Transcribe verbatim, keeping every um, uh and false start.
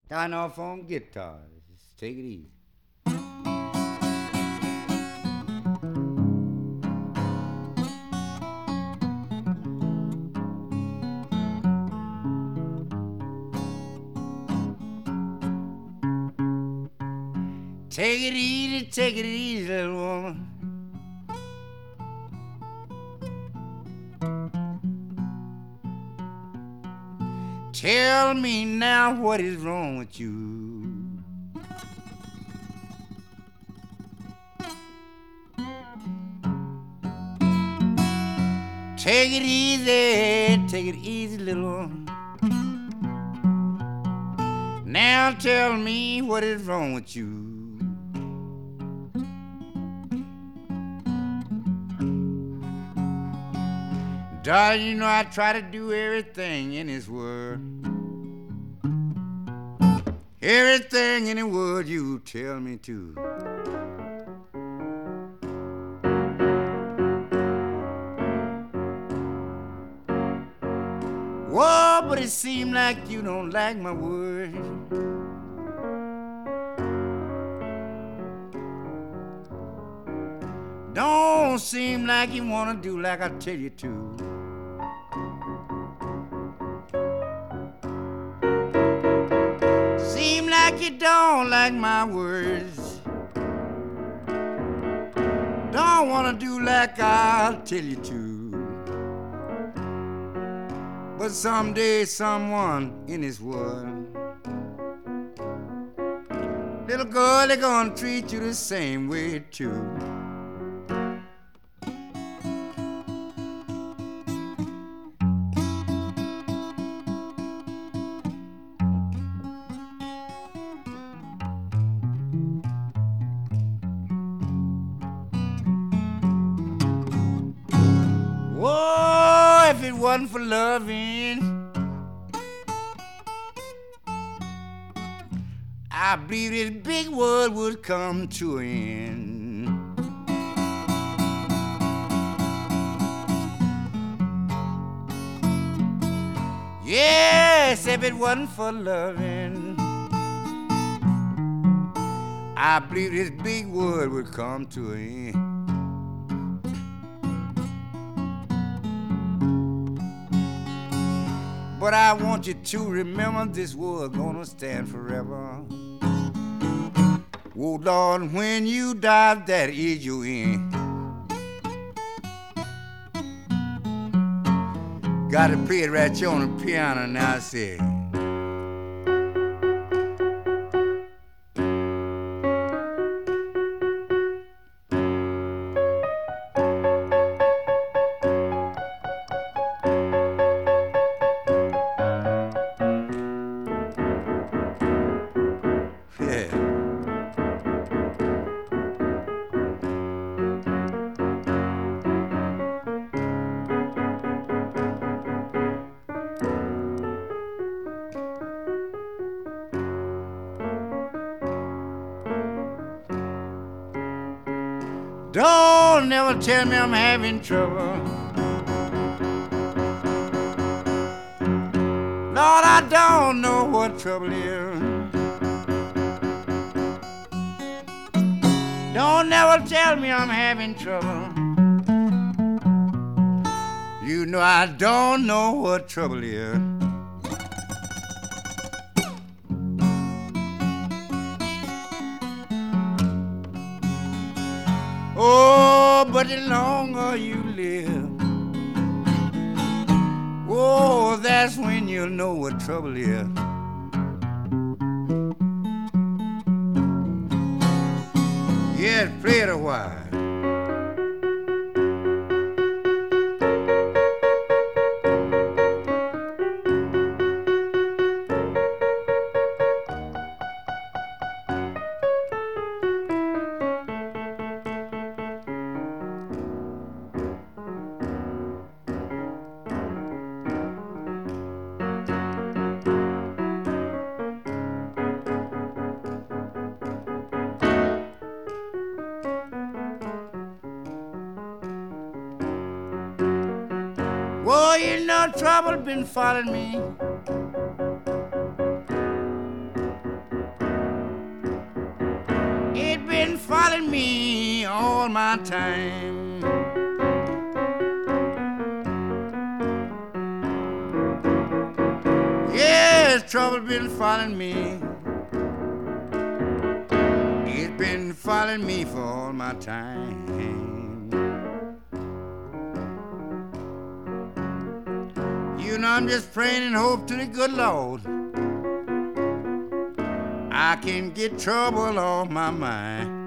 Starting off on guitar. Just take it easy. Take it easy, take it easy, little woman. Tell me now what is wrong with you. Take it easy, take it easy, little woman. Now tell me what is wrong with you. Darling, you know I try to do everything in this world. Everything in the world you tell me to. Whoa, but it seems like you don't like my words. Don't seem like you wanna do like I tell you to. Seem like you don't like my words. Don't wanna do like I'll tell you to. But someday someone in this world, little girl, they're gonna treat you the same way too. Wasn't for loving, I believe this big world would come to an end. Yes, if it wasn't for loving, I believe this big world would come to an end. But I want you to remember this world gonna stand forever. Oh Lord, when you die, that is your end. Gotta play it right here on the piano now, I say. Don't never tell me I'm having trouble. Lord, I don't know what trouble is. Don't never tell me I'm having trouble. You know I don't know what trouble is. Oh, but the longer you live, oh, that's when you'll know what trouble is. Yeah, play it a while. Oh, you know trouble been following me. my time. Yes, trouble been following me. It's been following me for all my time. You know I'm just praying and hope to the good Lord I can get trouble off my mind.